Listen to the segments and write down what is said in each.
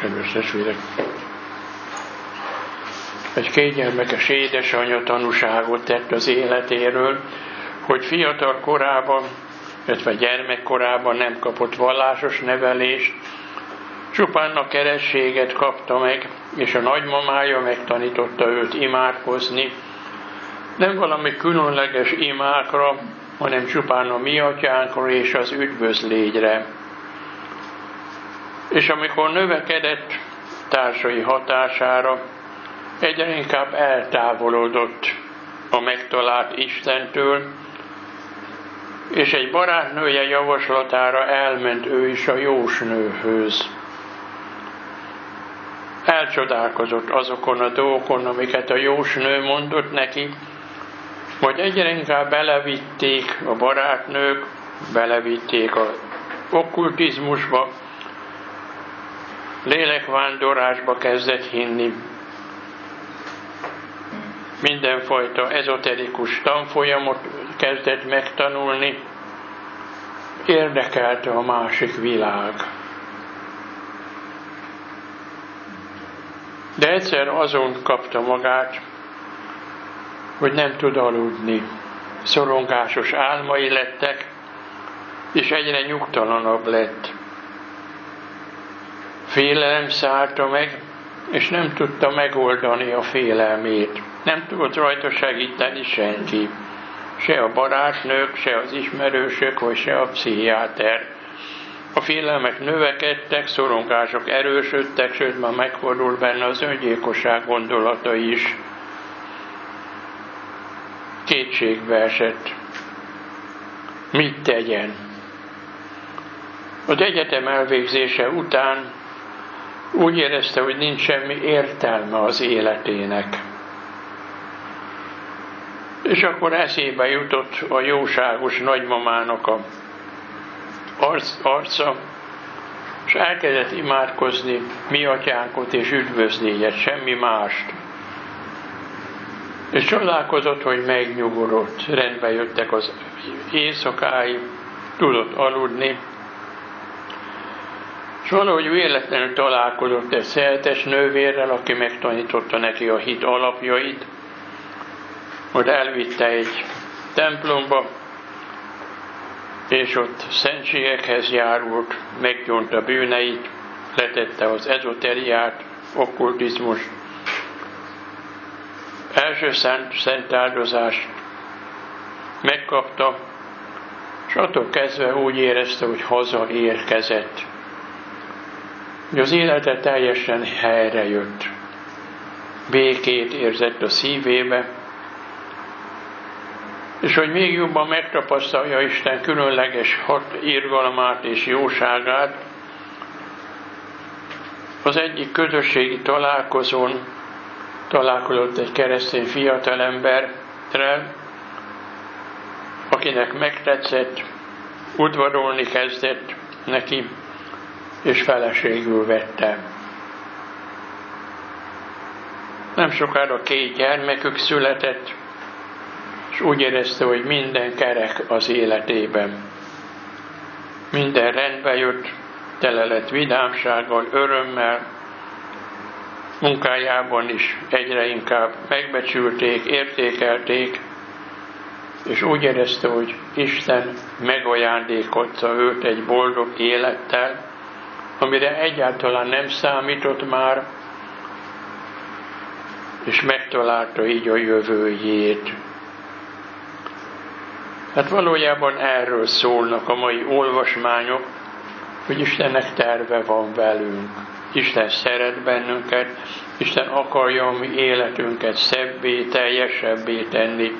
Kedves testvérek! Egy kényelmekes édesanyja tanúságot tett az életéről, hogy fiatal korában, illetve gyermekkorában nem kapott vallásos nevelést, csupán a keresztséget kapta meg, és a nagymamája megtanította őt imádkozni, nem valami különleges imákra, hanem csupán a mi atyánkra és az üdvözlégyre. És amikor növekedett társai hatására, egyre inkább eltávolodott a megtalált Istentől, és egy barátnője javaslatára elment ő is a jósnőhöz. Elcsodálkozott azokon a dolgokon, amiket a jósnő mondott neki, hogy egyre inkább belevitték a barátnők, belevitték az okkultizmusba, lélekvándorlásba kezdett hinni, mindenfajta ezoterikus tanfolyamot kezdett megtanulni, érdekelte a másik világ. De egyszer azon kapta magát, hogy nem tud aludni. Szorongásos álmai lettek, és egyre nyugtalanabb lett. Félelem szállta meg, és nem tudta megoldani a félelmét. Nem tudott rajta segíteni senki. Se a barátnők, se az ismerősök, vagy se a pszichiáter. A félelmek növekedtek, szorongások erősödtek, sőt már megfordult benne az öngyilkosság gondolata is. Kétségbe esett. Mit tegyen? Az egyetem elvégzése után úgy érezte, hogy nincs semmi értelme az életének. És akkor eszébe jutott a jóságos nagymamának a arca, és elkezdett imádkozni mi atyánkot és üdvözlégyet, semmi mást. És csodálkozott, hogy megnyugodott, rendbe jöttek az éjszakái, tudott aludni, és valahogy véletlenül találkozott egy szeltes nővérrel, aki megtanította neki a hit alapjait, hogy elvitte egy templomba, és ott szentségekhez járult, meggyónta bűneit, letette az ezoteriát, okkultizmust, első szent áldozást megkapta, és attól kezdve úgy érezte, hogy hazaérkezett. Hogy az élete teljesen helyre jött. Békét érzett a szívébe, és hogy még jobban megtapasztalja Isten különleges irgalmát és jóságát, az egyik közösségi találkozón találkozott egy keresztény fiatalemberrel, akinek megtetszett, udvarolni kezdett neki, és feleségül vette. Nem sokára 2 gyermekük született, és úgy érezte, hogy minden kerek az életében. Minden rendbe jött, tele lett vidámsággal, örömmel, munkájában is egyre inkább megbecsülték, értékelték, és úgy érezte, hogy Isten megajándékozta őt egy boldog élettel, amire egyáltalán nem számított már, és megtalálta így a jövőjét. Hát valójában erről szólnak a mai olvasmányok, hogy Istennek terve van velünk. Isten szeret bennünket, Isten akarja a mi életünket szebbé, teljesebbé tenni.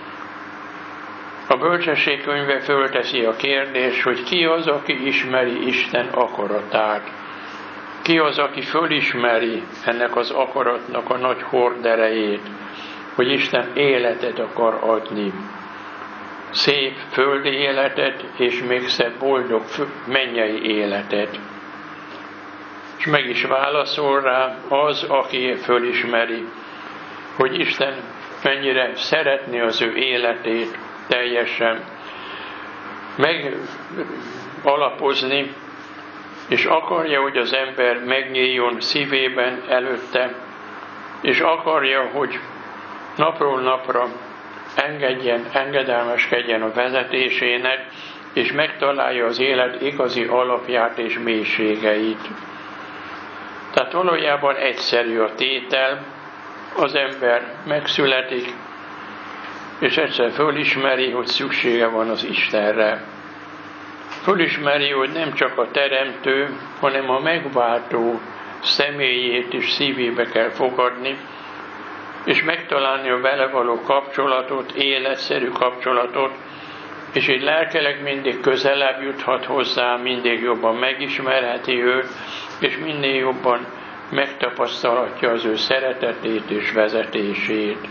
A bölcsesség könyve fölteszi a kérdést, hogy ki az, aki ismeri Isten akaratát. Ki az, aki fölismeri ennek az akaratnak a nagy horderejét, hogy Isten életet akar adni. Szép földi életet, és még szebb boldog mennyei életet. És meg is válaszol rá az, aki fölismeri, hogy Isten mennyire szeretné az ő életét teljesen megalapozni, és akarja, hogy az ember megnyíljon szívében előtte, és akarja, hogy napról napra engedelmeskedjen a vezetésének, és megtalálja az élet igazi alapját és mélységeit. Tehát valójában egyszerű a tétel, az ember megszületik, és egyszer fölismeri, hogy szüksége van az Istenre. Fölismeri, hogy nem csak a teremtő, hanem a megváltó személyét is szívébe kell fogadni, és megtalálni a vele való kapcsolatot, életszerű kapcsolatot, és így lelkileg mindig közelebb juthat hozzá, mindig jobban megismerheti őt, és minél jobban megtapasztalhatja az ő szeretetét és vezetését.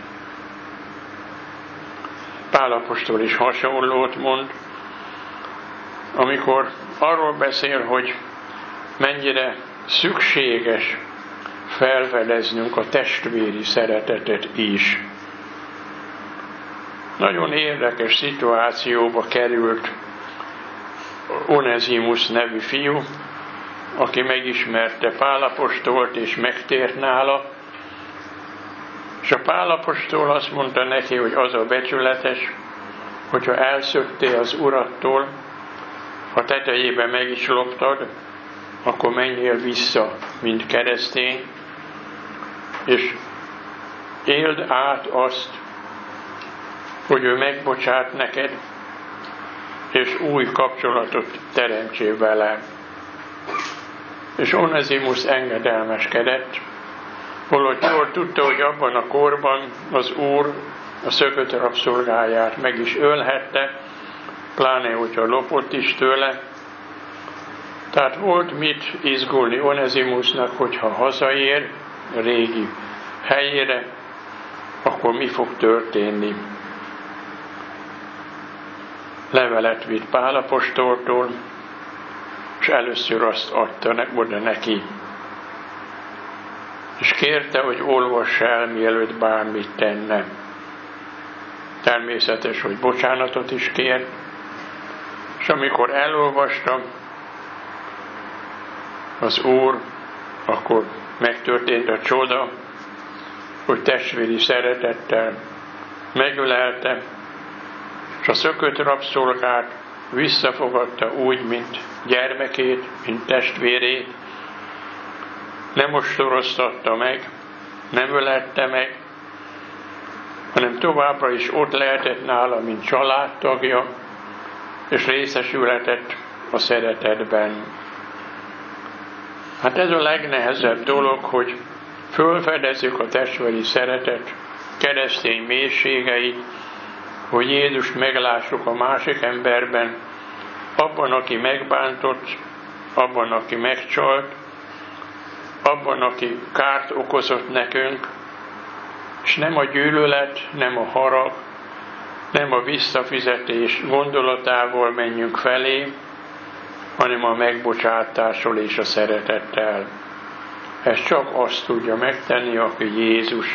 Pál apostol is hasonlót mond, amikor arról beszél, hogy mennyire szükséges felfedeznünk a testvéri szeretetet is. Nagyon érdekes szituációba került Onezimus nevű fiú, aki megismerte Pál apostolt és megtért nála, és a Pál apostol azt mondta neki, hogy az a becsületes, hogyha elszöktél az Urattól, ha tetejébe meg is loptad, akkor menjél vissza, mint keresztény, és éld át azt, hogy ő megbocsát neked, és új kapcsolatot teremtsél vele. És Onezimus engedelmeskedett, holott jól tudta, hogy abban a korban az Úr a szökött rabszolgáját meg is ölhette, pláne, hogyha lopott is tőle. Tehát volt mit izgulni Onezimusnak, hogyha hazaér a régi helyére, akkor mi fog történni. Levelet vitt Pál apostoltól, és először azt adta oda neki, és kérte, hogy olvass el, mielőtt bármit tenne. Természetes, hogy bocsánatot is kért, és amikor elolvastam az Úr, akkor megtörtént a csoda, hogy testvéri szeretettel megölelte, és a szökött rabszolgát visszafogadta úgy, mint gyermekét, mint testvérét, nem ostoroztatta meg, nem ölelte meg, hanem továbbra is ott lehetett nála, mint családtagja, és részesülhetett a szeretetben. Hát ez a legnehezebb dolog, hogy fölfedezzük a testvéri szeretet keresztény mélységeit, hogy Jézust meglássuk a másik emberben, abban, aki megbántott, abban, aki megcsalt, abban, aki kárt okozott nekünk, és nem a gyűlölet, nem a harag, nem a visszafizetés gondolatával menjünk felé, hanem a megbocsátással és a szeretettel. Ezt csak azt tudja megtenni, aki Jézus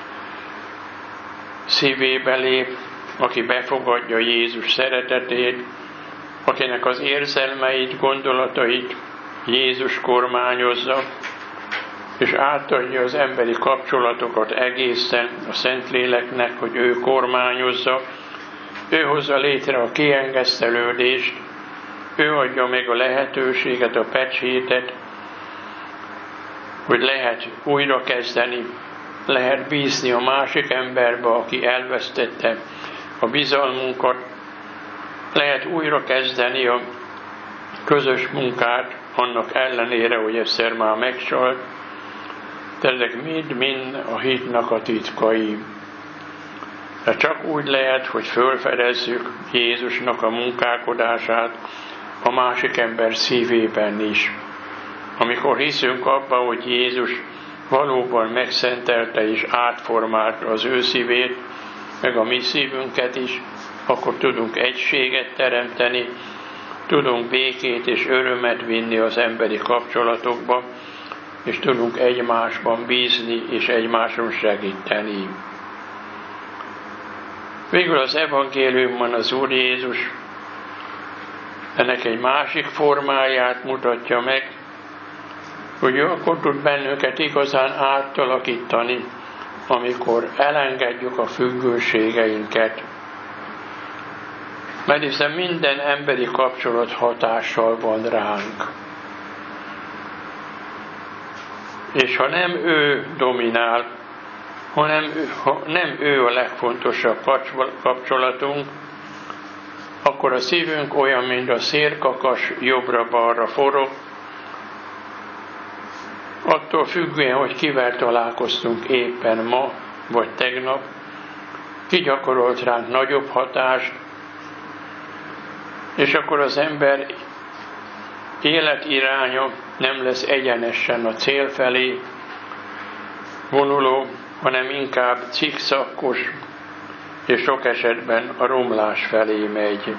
szívébe lép, aki befogadja Jézus szeretetét, akinek az érzelmeit, gondolatait Jézus kormányozza, és átadja az emberi kapcsolatokat egészen a Szentléleknek, hogy ő kormányozza, ő hozza létre a kiengesztelődést, ő adja meg a lehetőséget, a pecsétet, hogy lehet újra kezdeni, lehet bízni a másik emberbe, aki elvesztette a bizalmunkat, lehet újra kezdeni a közös munkát, annak ellenére, hogy egyszer már megcsalt. De ezek mind a hitnak a titkai. De csak úgy lehet, hogy fölfedezzük Jézusnak a munkálkodását a másik ember szívében is. Amikor hiszünk abba, hogy Jézus valóban megszentelte és átformálta az ő szívét, meg a mi szívünket is, akkor tudunk egységet teremteni, tudunk békét és örömet vinni az emberi kapcsolatokba, és tudunk egymásban bízni és egymáson segíteni. Végül az evangéliumban az Úr Jézus ennek egy másik formáját mutatja meg, hogy ő akkor tud bennünket igazán átalakítani, amikor elengedjük a függőségeinket. Mert hiszen minden emberi kapcsolat hatással van ránk. És ha nem ő dominál, ha nem ő a legfontosabb kapcsolatunk, akkor a szívünk olyan, mint a szélkakas, jobbra-balra forog, attól függően, hogy kivel találkoztunk éppen ma, vagy tegnap, ki gyakorolt ránk nagyobb hatást, és akkor az ember életiránya nem lesz egyenesen a cél felé vonuló, hanem inkább cikszakkos, és sok esetben a romlás felé megy.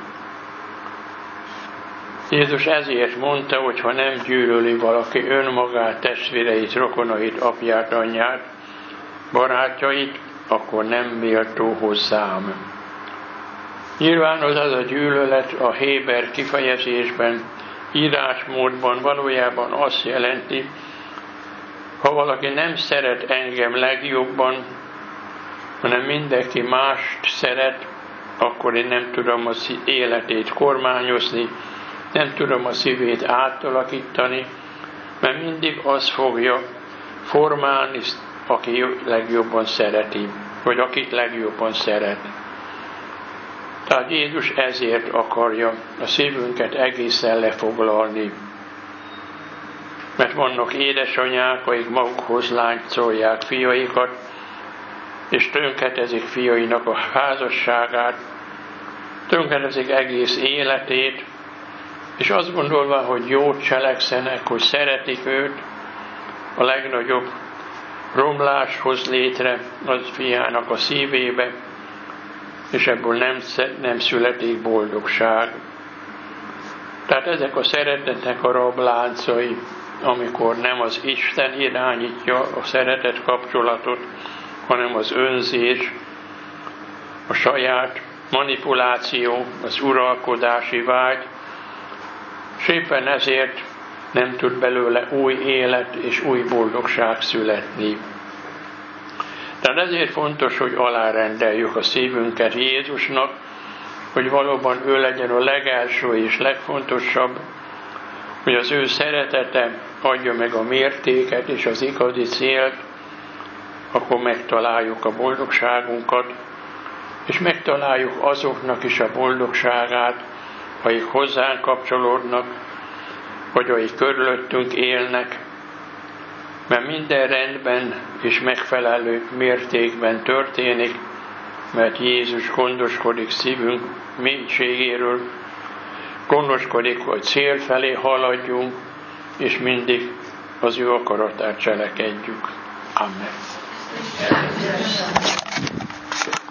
Jézus ezért mondta, hogy ha nem gyűlöli valaki önmagát, testvéreit, rokonait, apját, anyját, barátjait, akkor nem méltó hozzám. Nyilván az a gyűlölet a héber kifejezésben, írásmódban valójában azt jelenti, ha valaki nem szeret engem legjobban, hanem mindenki mást szeret, akkor én nem tudom az életét kormányozni, nem tudom a szívét átalakítani, mert mindig az fogja formálni, aki legjobban szereti, vagy akit legjobban szeret. Tehát Jézus ezért akarja a szívünket egészen lefoglalni. Mert vannak édesanyák, akik magukhoz láncolják fiaikat, és tönkretezik fiainak a házasságát, tönkretezik egész életét, és azt gondolva, hogy jót cselekszenek, hogy szeretik őt, a legnagyobb romlás hoz létre az fiának a szívébe, és ebből nem születik boldogság. Tehát ezek a szeretetnek a rabláncai, amikor nem az Isten irányítja a szeretet kapcsolatot, hanem az önzés, a saját manipuláció, az uralkodási vágy, és éppen ezért nem tud belőle új élet és új boldogság születni. Tehát ezért fontos, hogy alárendeljük a szívünket Jézusnak, hogy valóban ő legyen a legelső és legfontosabb, hogy az ő szeretete adja meg a mértéket és az igazi célt, akkor megtaláljuk a boldogságunkat, és megtaláljuk azoknak is a boldogságát, akik hozzánk kapcsolódnak, vagy akik körülöttünk élnek, mert minden rendben és megfelelő mértékben történik, mert Jézus gondoskodik szívünk mélységéről, gondoskodik, hogy cél felé haladjunk, és mindig az ő akaratát cselekedjük. Amen.